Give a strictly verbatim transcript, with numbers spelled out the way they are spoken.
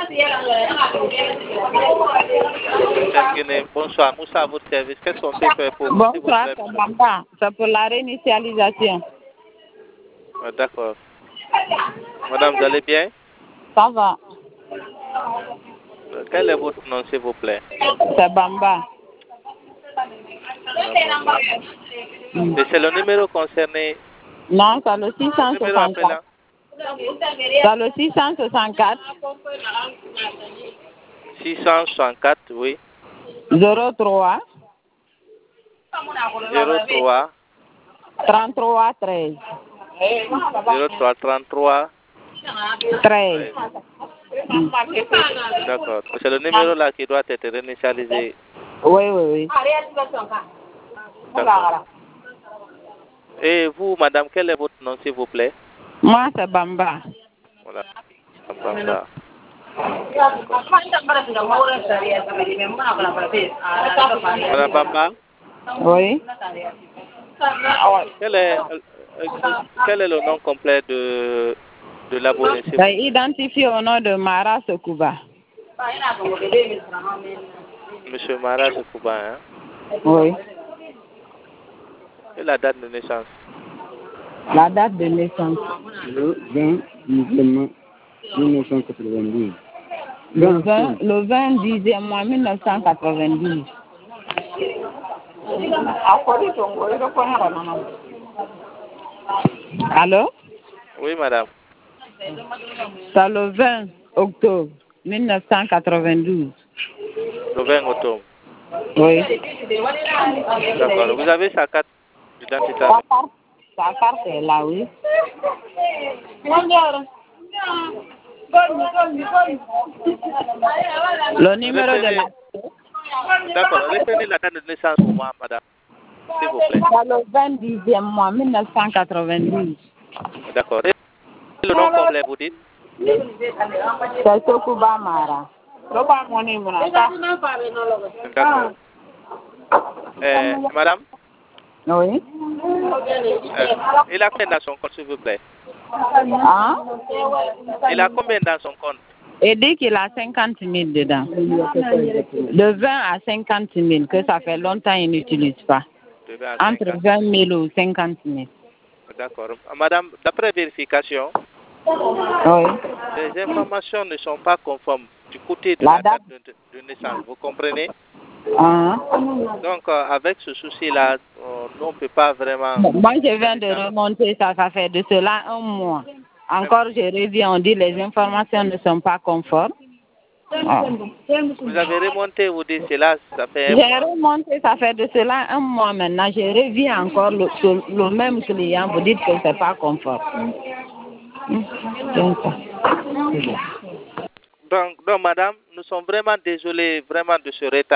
Bonsoir, Moussa, à votre service. Qu'est-ce qu'on peut faire pour vous? Bonsoir, Bamba. C'est pour la réinitialisation. Ah, d'accord. Madame, vous allez bien? Ça va. Quel est votre nom, s'il vous plaît? C'est Bamba. Bamba. Et c'est le numéro concerné? Non, c'est le six cent soixante-quatre. C'est le six cent soixante-quatre. six cent soixante-quatre, oui. zéro trois. zéro trois. trente-trois treize. zéro trois trente-trois. treize. D'accord. C'est le numéro là qui doit être réinitialisé. Oui, oui, oui. D'accord. Et vous, madame, quel est votre nom, s'il vous plaît? Moi, c'est Bamba. Voilà. Bamba. Madame Bamba? Oui. Quel est, quel est le nom complet de, de l'abonné? C'est identifié au nom de Mara Sekouba. Monsieur Mara Sekouba, hein? Oui. Et la date de naissance? La date de naissance? Le vingt mille neuf cent quatre-vingt-douze. Le vingt, le vingt dixième mois mille neuf cent quatre-vingt-douze. Allô? Oui, madame. C'est le vingt octobre mille neuf cent quatre-vingt-douze. Le vingt octobre. Oui. D'accord. Vous avez sa carte d'identité? Sa carte, sa carte est là, oui. Le numéro de la... D'accord. Reprenez la date de naissance pour moi, madame. S'il vous plaît. C'est le vingt dixième mois mille neuf cent quatre-vingt-douze. D'accord. Et le nom complet, vous dites? C'est Sekouba Mara. D'accord. Euh, madame? Oui. Euh, il a combien dans son compte, s'il vous plaît? Hein? Il a combien dans son compte? Il dit qu'il a cinquante mille dedans. De vingt à cinquante mille, que ça fait longtemps qu'il n'utilise pas. Entre vingt mille ou cinquante mille. D'accord. Madame, d'après vérification, oui, les informations ne sont pas conformes du côté de la, la date, date de, de naissance. Vous comprenez? Uh-huh. Donc, euh, avec ce souci-là, euh, on ne peut pas vraiment... Bon, moi, je viens de remonter ça, ça fait de cela un mois. Encore, je reviens, on dit les informations ne sont pas conformes. Oh. Vous avez remonté, vous dites cela, ça fait un J'ai mois. remonté, ça fait de cela un mois maintenant. Je reviens encore, le, le même client, vous dites que ce n'est pas conforme. Donc, donc, donc, madame, nous sommes vraiment désolés vraiment de ce retard.